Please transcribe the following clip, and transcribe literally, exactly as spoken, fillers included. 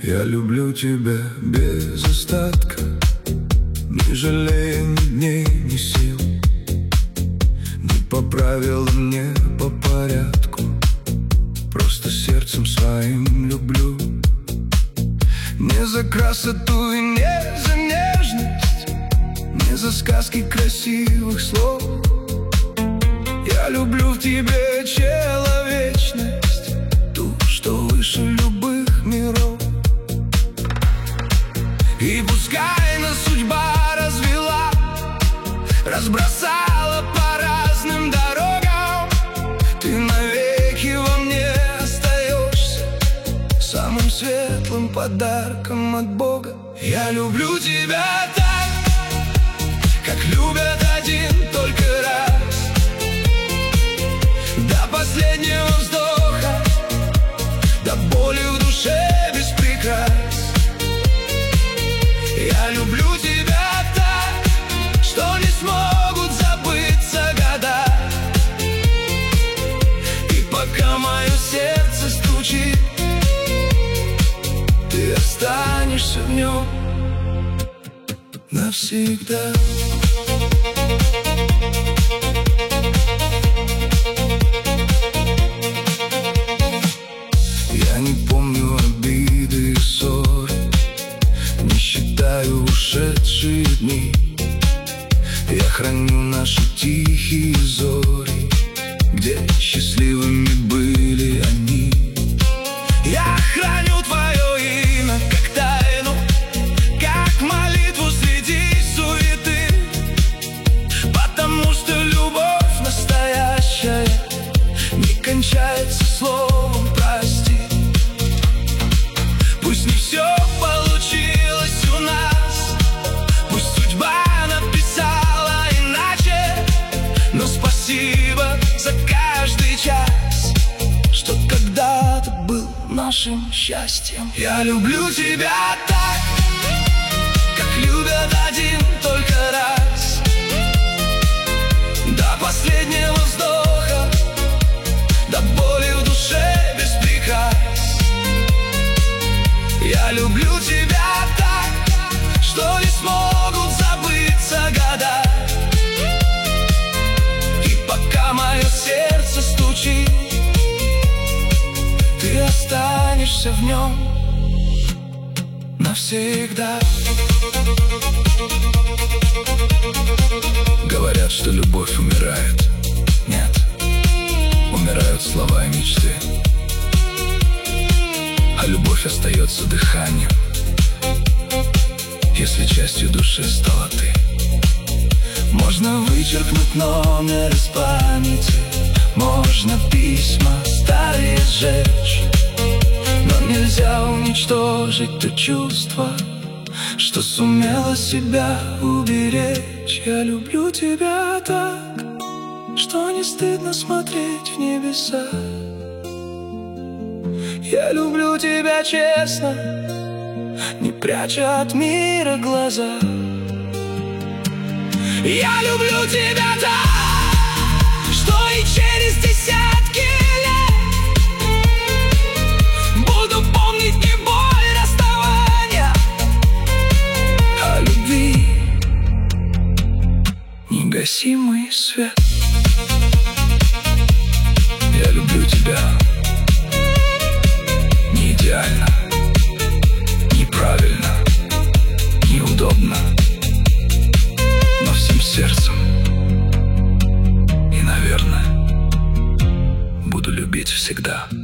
Я люблю тебя без остатка, не жалея ни дней, ни сил, не по правилам, не по порядку, просто сердцем своим люблю. Не за красоту и не за нежность, не за сказки красивых слов. Я люблю в тебе человечность, ту, что выше любых миров. И пускай нас судьба развела, разбросала по разным дорогам, ты навеки во мне остаешься самым светлым подарком от Бога. Я люблю тебя так, как любят один только раз, до последнего вздоха, до боли в душе без прикрас. Я люблю тебя так, что не смогут забыться года. И пока мое сердце стучит, ты останешься в нем навсегда. Я не помню обиды и ссоры, не считаю ушедшие дни. Я храню наши тихие зори, где счастливыми были они. Я храню твое имя как тайну, как молитву среди суеты, потому что любовь настоящая не кончается словом прости. Пусть не все получилось у нас, пусть судьба написала иначе, но спасибо за каждый час, что когда-то был нашим счастьем. Я люблю тебя так, как любят один только раз, до последнего вздоха, до боли в душе без прикрас. Я люблю тебя так, что не смогут забыться года. И пока мое сердце стучит, ты останешься в нем навсегда. Говорят, что любовь умирает. Нет, умирают слова и мечты, а любовь остается дыханием, если частью души стала ты. Можно вычеркнуть номер из памяти, можно письма старые сжечь, но нельзя уничтожить то чувство, что сумела себя уберечь. Я люблю тебя так, что не стыдно смотреть в небеса. Я люблю тебя честно, не пряча от мира глаза. Я люблю тебя так, что и через десятки лет буду помнить не боль расставания, а любви негасимый свет. Я люблю тебя не идеально, неправильно, неудобно, но всем сердцем. И, наверное, буду любить всегда.